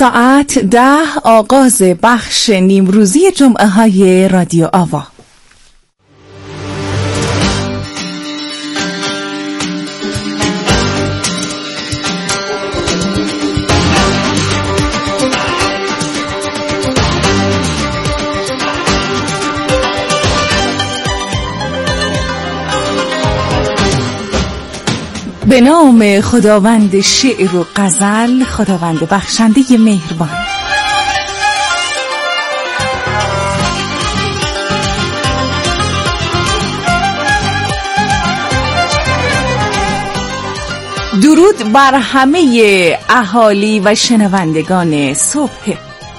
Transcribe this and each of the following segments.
ساعت 10 آغاز بخش نیمروزی جمعه های رادیو آوا. به نام خداوند شعر و غزل، خداوند بخشنده مهربان. درود بر همه اهالی و شنوندگان صبح.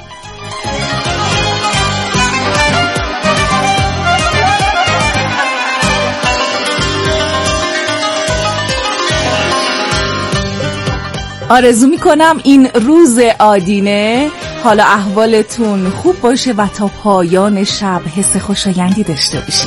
آرزو میکنم این روز آدینه حال احوالتون خوب باشه و تا پایان شب حس خوشایندی داشته باشید.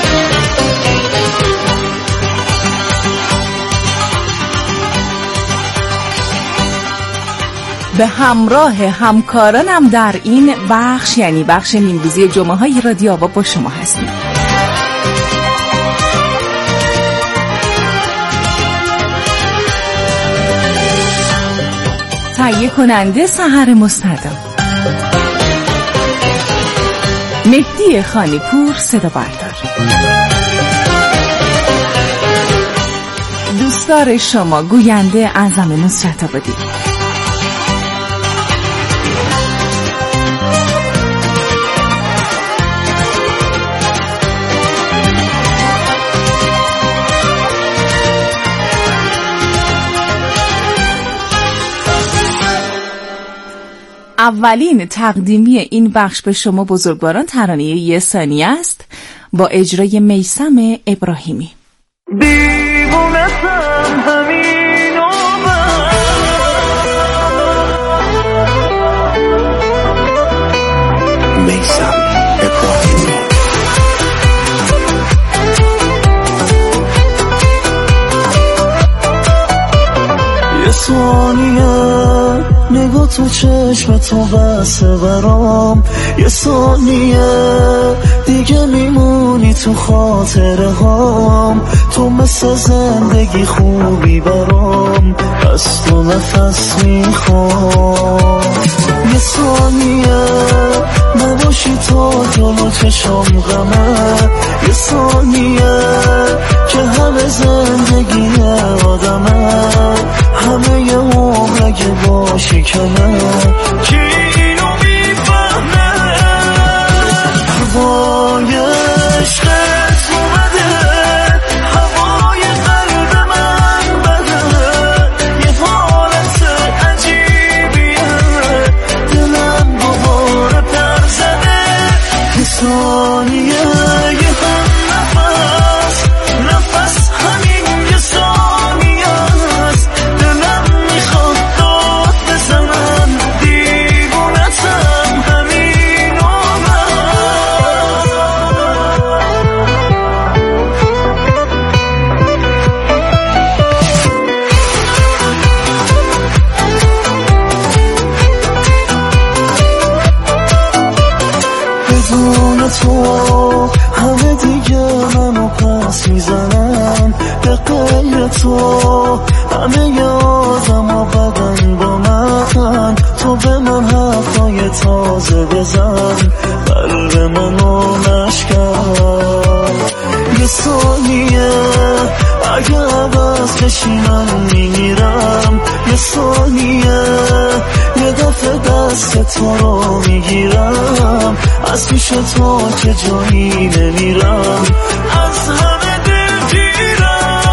به همراه همکارانم در این بخش، یعنی بخش نیمروزی جمعه های رادیو آوا، با شما هستیم. تهیه کننده سحر مستدام، مهدی خانیپور صدا بردار، دوستدار شما گوینده اعظم نصرت آبادی. اولین تقدیمی این بخش به شما بزرگواران ترانه یه ثانیه است با اجرای میثم ابراهیمی. دیوونه‌ام همین میثم ابراهیمی. یه ثانیه نگاه تو چشم تو بسه برام، یه ثانیه دیگه میمونی تو خاطره هام، تو مثل زندگی خوبی برام، از تو نفس میخوام. یه ثانیه نباشی تا جلو چشم غمه، یه ثانیه که همه زندگی آدمه، همه یه عمر اگه باشی کنه، کی اینو میفهمه؟ هوای عشقت اومده، هوای قلب من بده، یه حالت عجیبیه، دلم دوباره پر زده. یه ثانیه یه هم نفس، نفس همین یه ثانیه است، دلم میخواد داد بزنم، دیوونتم همین بدون تو همه دیگه منو پس میزنن، به غیر تو همه یادم و بدن با من، تو به من حرفای تازه بزن، قلب منو نشکن. یه ثانیه اگه عوض بشی من میمیرم، یه ثانیه یه دفعه دست تو رو میگیرم، از پیش تو که جایی نمیرم، از همه دلگیرم.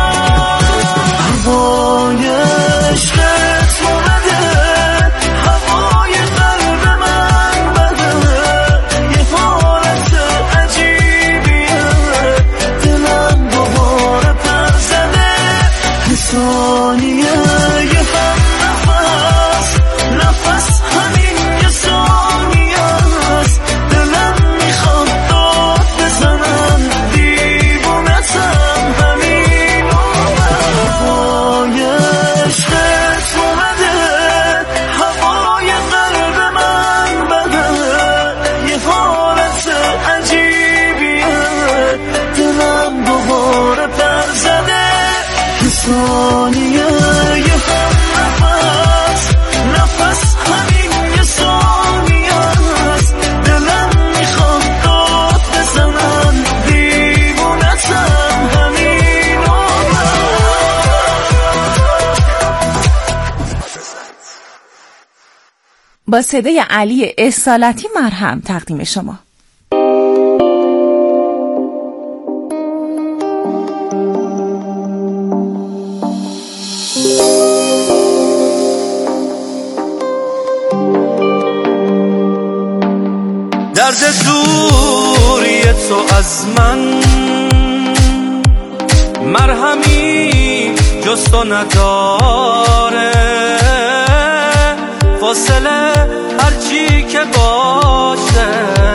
هوای عشقت اومده، هوای قلب من بده، یه حالت عجیبیه، دلم دوباره پر زده. یه ثانیه یه هم نفس، نفس همین یه ثانیه است، دلم میخواد داد بزنم، دیوونه با صدای علی اصالتی مرهم تقدیم شما. درد دوری تو از من مرهمی جز تو نداره، فاصله هرچی که باشه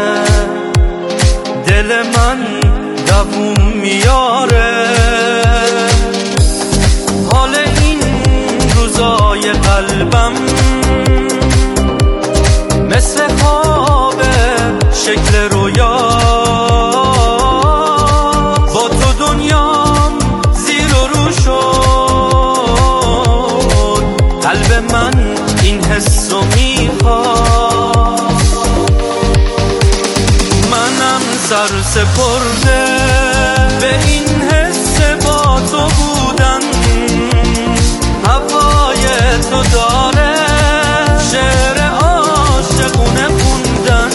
دل من دووم میاره. حال این روزای قلبم مثل خواب شکل رویا، با تو دنیام زیر و رو شد، قلب من این حسو میخواست. منم سر سپرده به این حس با تو بودن، هوای تو داره شعر عاشقونه خوندن.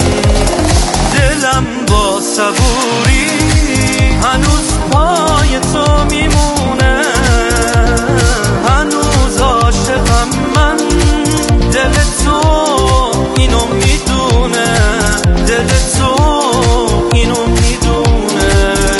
دلم با صبوری هنوز پای تو میمونه، هنوز عاشقم من، دل تو اینو میدونه، دل تو اینو میدونه.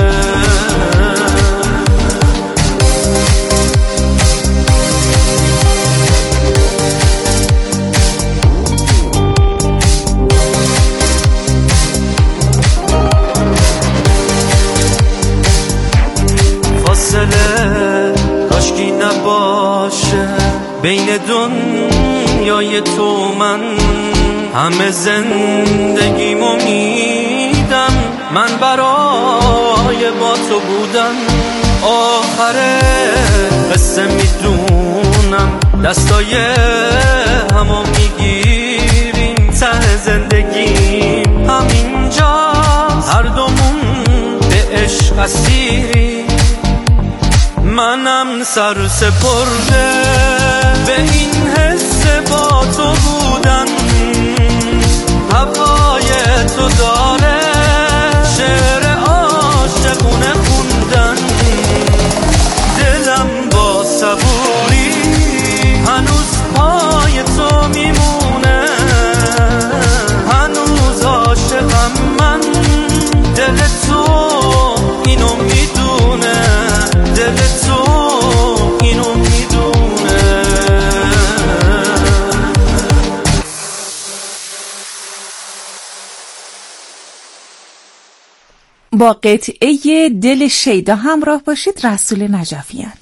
فاصله کاشکی نباشه بین دنیای تو من، همه زندگیمو میدم من برای با تو بودن. آخر قصه میدونم دستای همو میگیریم، ته زندگیم همینجاست، هر دومون به عشق اسیریم. منم سر سپرده به این حس با تو بودن، هوای تو داره شعر عاشقونه خوندن. دلم با صبوری هنوز پای تو میمونه، هنوز عاشقم من، دل تو اینو میدونه، دل تو اینو میدونه. با قطعه دل شیدا همراه باشید. رسول نجفیان.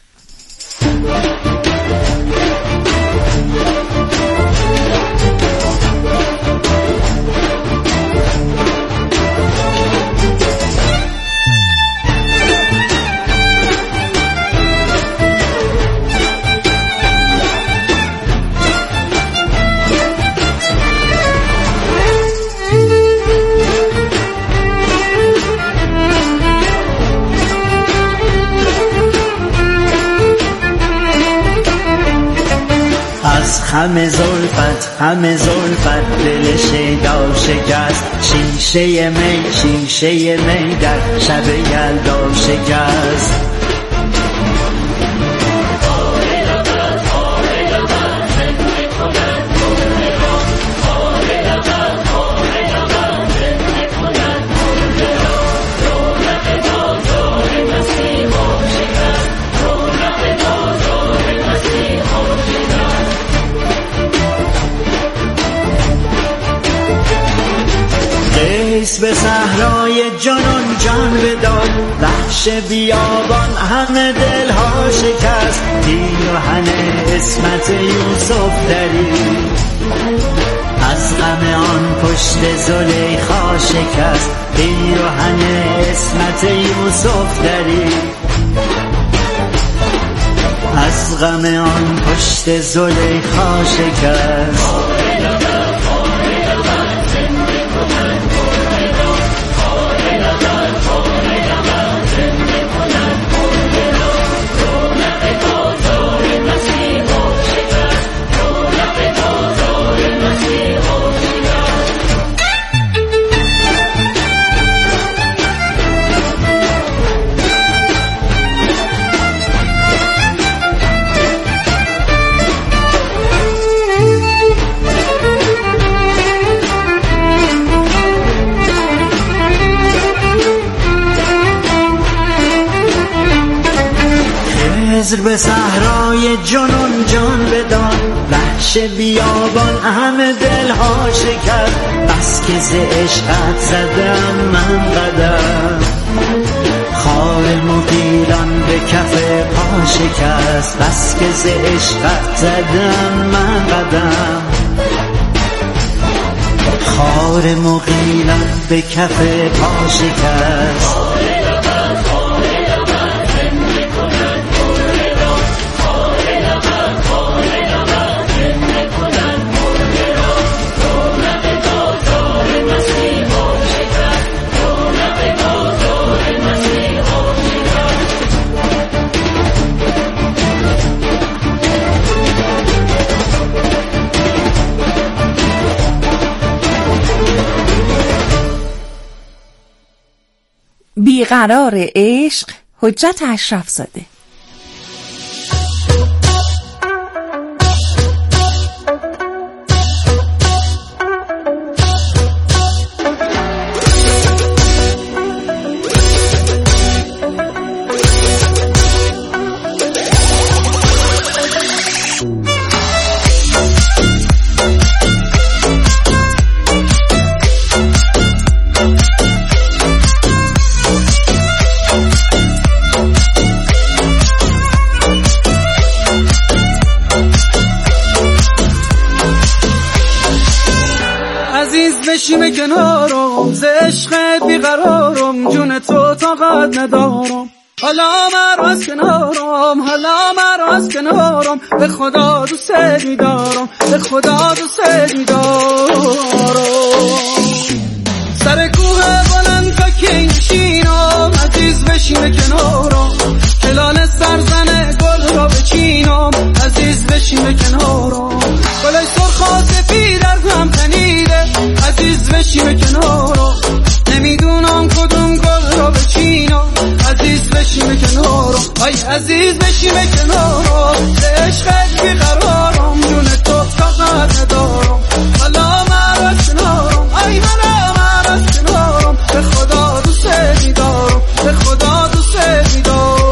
همه زلفت دل شیدا شکست، شیشه می در شب یلدا شکست. به صحرای جنون جان بداد، وحش بیابان همه دلها شکست. پیراهن اسمت یوسف دری از غم آن پشت زلیخا شکست. پیراهن اسمت یوسف دری از غم آن پشت زلیخا شکست. خضر به صحرای جنون جان بدان، وحش بیابان همه دلها شکر، بس که ز عشقت زدم من قدم. خار مغیلان به کف پا شکست، بس که ز عشقت زدم من قدم. خار مغیلان به کف پا شکست. بیقرار عشق، حجت اشرفزاده. بشیم کنارم، ز عشقت بیقرارم، جون تو طاقت ندارم. حالا مرا از کنارم، حالا مرا از کنارم، به خدا دوست می‌دارم، به خدا دوست می‌دارم. سر کوه بلند تا که نشینم، عزیز بشیم کنارم، کلال سرزن گل را بچینم، عزیز بشیم کنارم. گل سرخ و سفید از هم تنیده، عزیز بشیم کنارم، نمیدونم کدوم گل را بچینم، عزیز بشیم کنارم. ای عزیز بشیم کنارم، ز عشقت بیقرارم، جون تو طاقت ندارم. حالا مرا از کنارم، ای مرا از کنارم، به خدا دوست می‌دارم، به خدا دوست می‌دارم.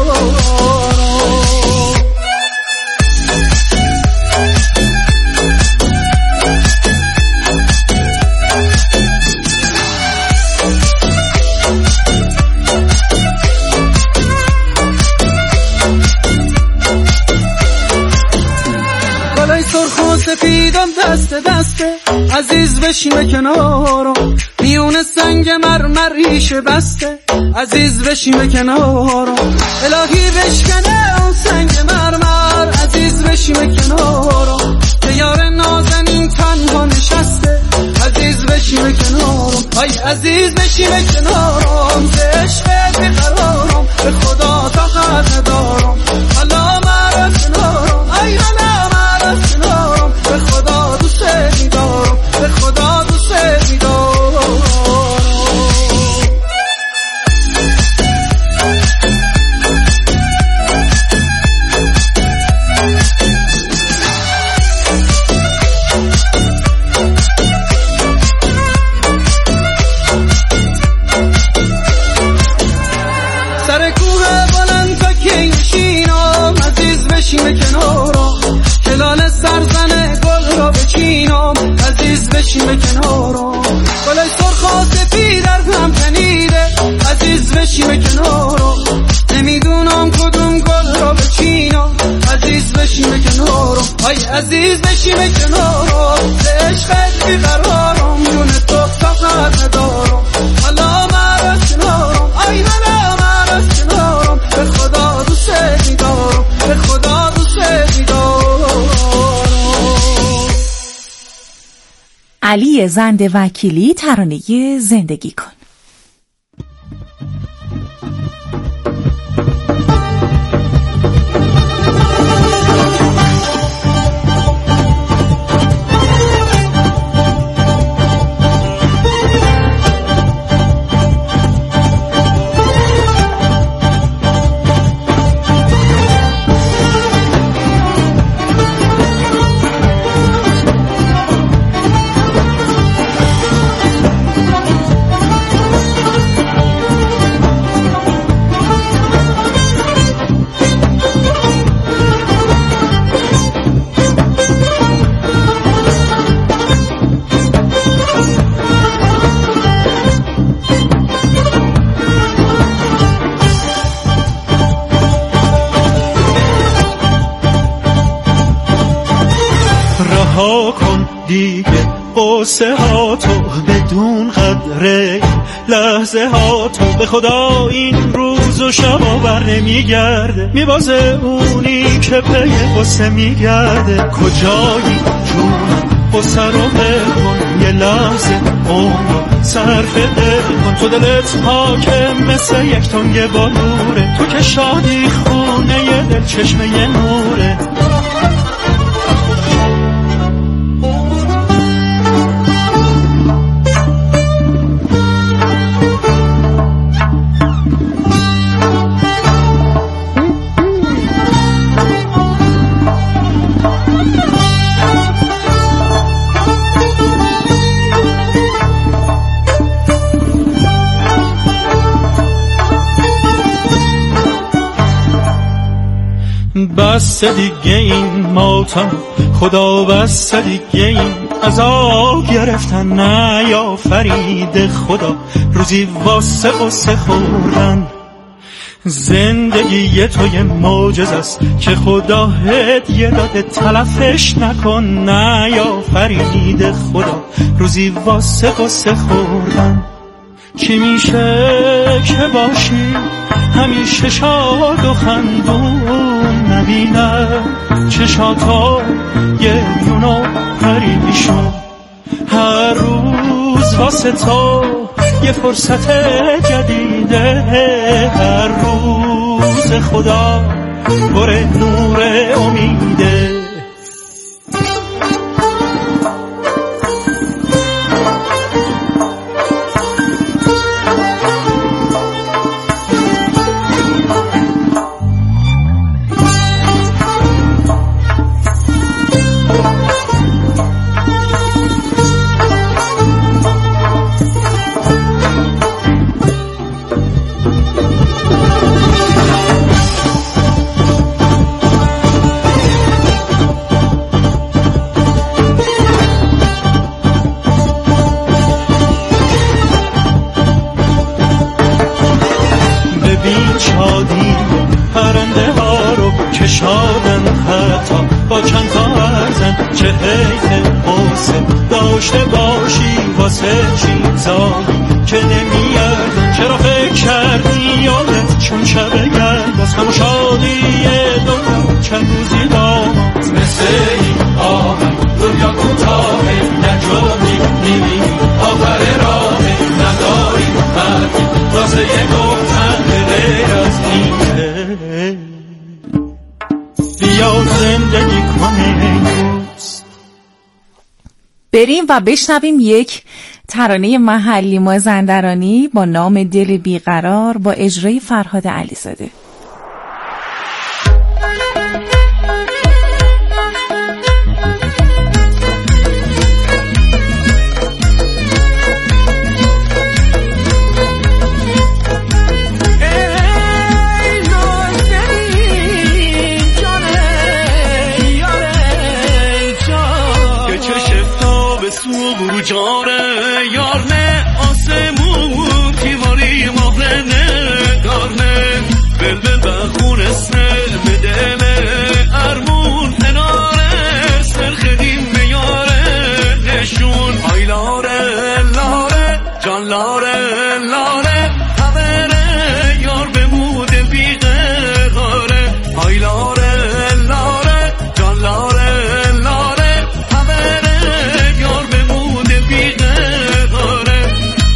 سرخ و سفیدم دست دسته، عزیز بشیم کنارم، میون سنگ مرمریش بسته، عزیز بشیم کنارم. الهی بشکنه اون سنگ مرمر، عزیز بشیم کنارم، که یار نازنین تنها نشسته، عزیز بشیم کنارم. ای عزیز بشیم کنارم، ز عشقت بیقرارم، به خدا طاقت ندارم. حالا مرا کنارم، ای حالا کنارم، به خدا دوست می‌دارم، به خدا دوست می‌دارم. سر کوه بلند تا که نشینم، عزیز بشیم کنارم، کلال سرزن گل را بچینم، عزیز بشیم کنارم. گل سرخ و سفید از هم تنیده، عزیز بشیم کنارم، نمیدونم کدوم گل را بچینم، عزیز بشیم کنارم. ای عزیز بشیم کنارم، ز عشقت بیقرارم، جون تو طاقت ندارم. حالا مرا از کنارم، ای مرا از کنارم، به خدا دوست می‌دارم، به خدا دوست می‌دارم. علی زند وکیلی، ترانه زندگی کن. رها کن دیگه قصه ها تو، بدون قدر لحظه ها تو. به خدا این روز و شبا بر نمیگرده، میبازه اونی که پی قصه میگرده. کجایی جونم قصه رو بکن، یه لحظه عمر صرف دل کن. تو دلت حاکم مثل یک تنگه با نوره، تو که شادی خونه یه دل چشمه یه نوره. بس دیگه این ماتم خدا، بس دیگه این عذاب گرفتن نیافرید خدا. روزی واسه قصه خوردن، زندگی تو یه معجزه است که خدا هدیه داده، تلفش نکن نیافرید خدا. روزی واسه قصه خوردن، چی میشه که باشی همیشه شاد و خندون، نبینه چشاتا یه یونو پریشون. هر روز واسه تو یه فرصت جدیده، هر روز خدا پر نور امیده. شادی پرنده ها رو کشادن خطا با چند تا ارزن، چه حیف قصه داشته باشی واسه چیزایی که نمیاردن. چرا فکر کردی یادت چون شب گرد از همون شادی دنیا چند روزی داماد مثل این آمد دنیا کوتاهه، نجامی نیمی آخر راهه، نداری مرگی واسه یه گفتن غیر از اینه. بیا زندگی کنه روز. بریم و بشنویم یک ترانه محلی مازندرانی با نام دل بیقرار با اجرای فرهاد علیزاده. جاره یار نه آسمون تیماری مهره نه دارنه بلبل بخونسته بدمه ارمون اناره سرخدیم میاره نشون آی لاره لاره جان لاره لاره خبره یار بمود بیقراره آی لاره لاره جان لاره لاره خبره یار بمود بیقراره.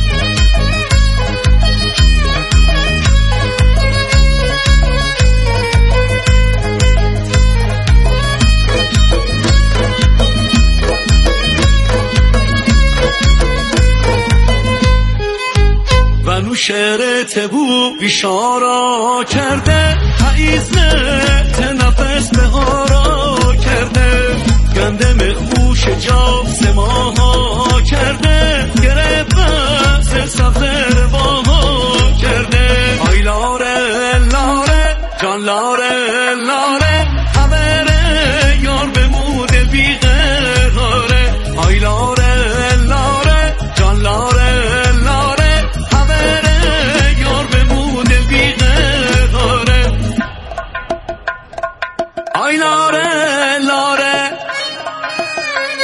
و نو شعر تبو بیشارا کرده پاییزنت نفس به هارا کرده گنده مخوش جاب سماها کرده گرفت بس سفر باها کرده آی لاره لاره جان لاره لاره خبره یار بمود بیقراره آی لاره لاره جان لاره لاره خبره یار بمود بیقراره آی لاره لاره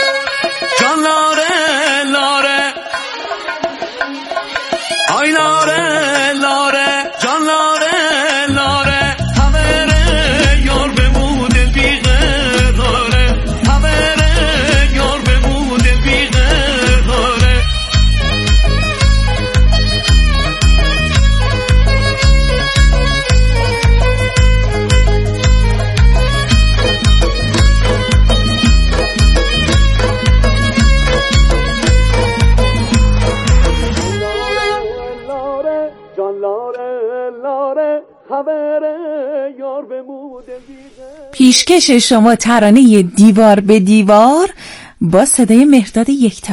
یار بموده پیشکش شما ترانه دیوار به دیوار با صدای مهرداد یکتا.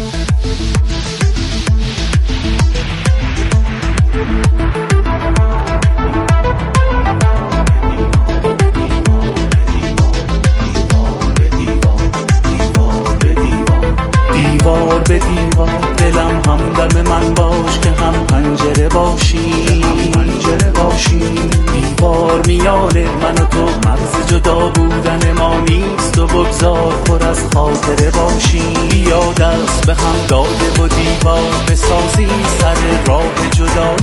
دیوار به دیوار دلم همدم من باش که هم پنجره باشی دیوار میانه من و تو مرز جدا بودن ما نیست و بگذار پر از خاطره باشی بیا دست به هم داده و دیوار بسازی سر راه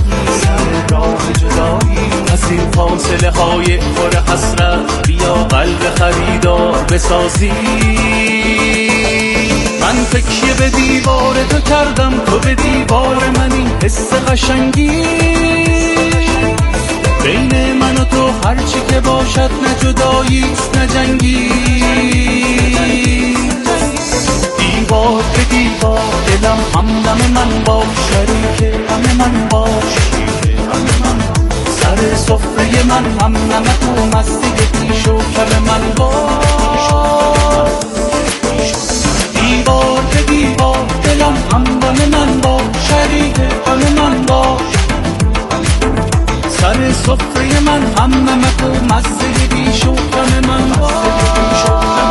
جدایی از این فاصله های پر حسرت بیا قلب خریدار بسازی من تکیه به دیوار تو کردم تو به دیوار من این حس قشنگی بین من و تو هرچی که باشد نه جداییست نه جنگی دیوار به دیوار دلم همدم من باش شریک غم من باش سر سفره من همدم مستی پیش و کل من باش دیوار به دیوار دلم همدم من باش شریک غم من باش سر سفره من همدم تو مستی پیش و کل من باش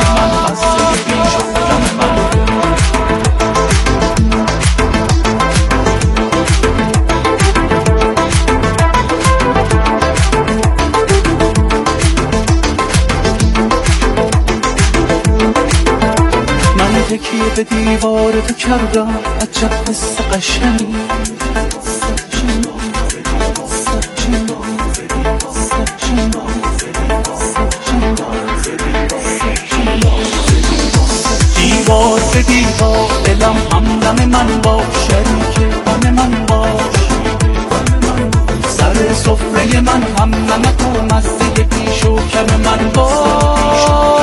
تکیه به دیوار تو کردم عجب حس قشنگی دیوار به دیوار دلم همدم من باش شریک غم من باش سر سفره من همدم تو مستی پیش و کم من باش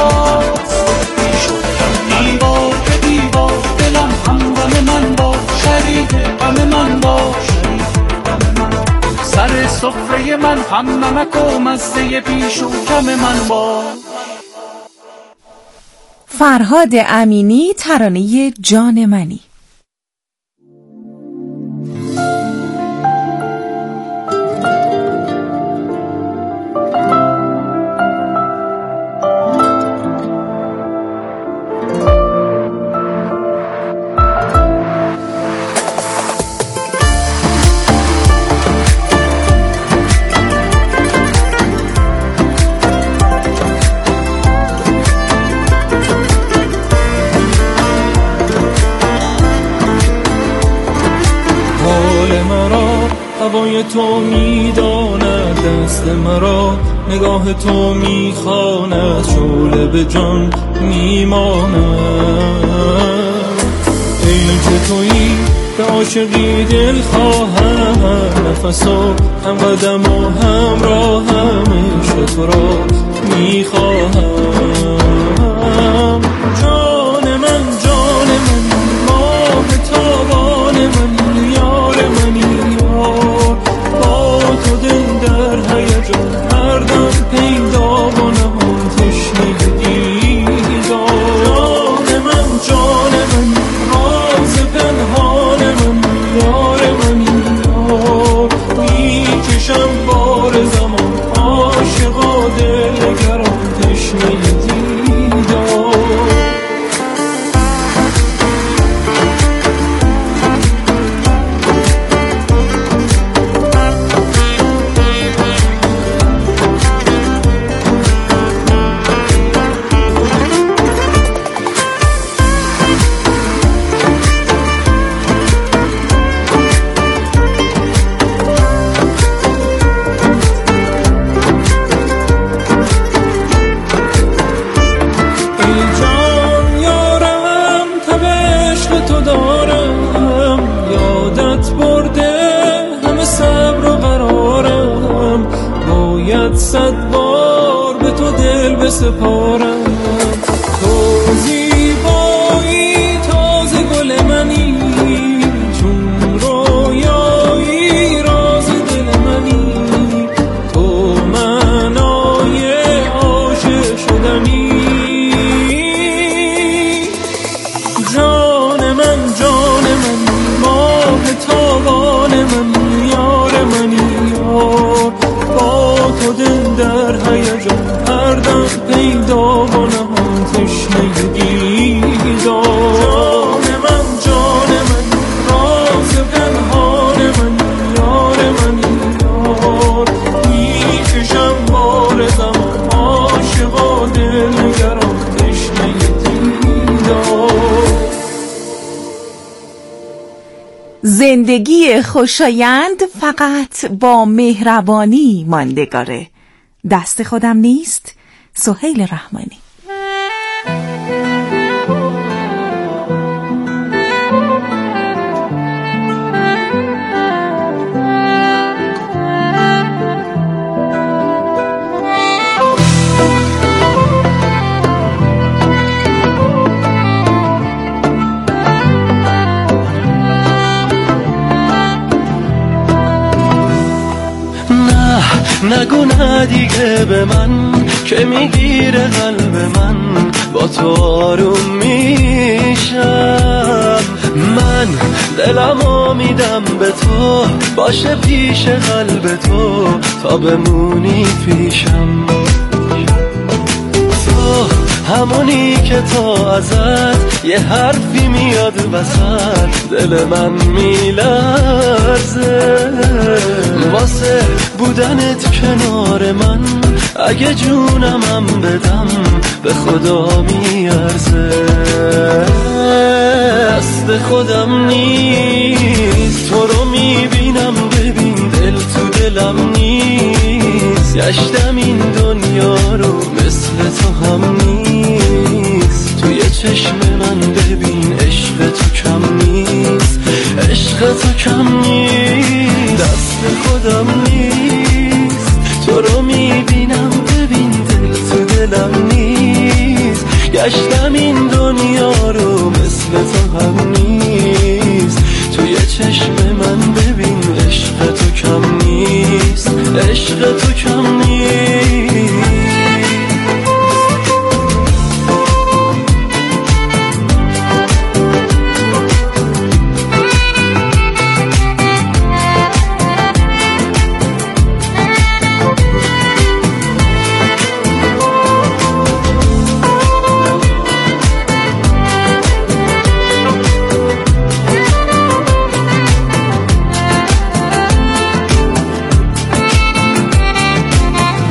دیوار به دیوار دلم همدم من باش شریک غم من باش سر سفره من همدم تو مستی پیش و کم من باش. فرهاد امینی ترانه جان منی. هوای تو میداند دست مرا نگاه تو میخواند شعله به جان میماند ای که تویی به عاشقی دل خواهم نفس و هم قدم و هم راه عشق تو را میخواهم جان من ماه تابان من یار منی با تو دل در هیجان هر دم پیدا و نهان تشنه دیدار جان من راز پنهان من یار منی میکشم بار زمان عاشقا دلگران تشنه دیدار صد بار به تو دل بسپارم تو زیبایی تازه گل منی چون رویایی راز دل منی تو من و دل در هیجان، هر دم پیدا و نهان تشنه دیدار. جان من راز پنهان من، یار من یار، میکشم بار زمان عاشق و دلگران تشنه دیدار. زندگی خوشایند فقط با مهربانی ماندگاره. دست خودم نیست. سهیل رحمانی. نگو نه دیگه به من که میگیره قلب من، با تو آروم میشم. من دلمو میدم به تو، باشه پیش قلب تو تا بمونی پیشم. تو همونی که تا ازت یه حرفی میاد وسط، دل من میلرزه واسه بودنت کنار من. اگه جونمم بدم به خدا میارزه. دست خودم نیست، تو رو میبینم ببین دل تو دلم نیست. گشتم این دنیا رو مثل تو هم نیست. توی چشم من ببین عشق تو کم نیست، عشق تو کم نیست. دست خودم نیست، تو رو میبینم ببین دل تو دلم نیست. گشتم این دنیا رو مثل تو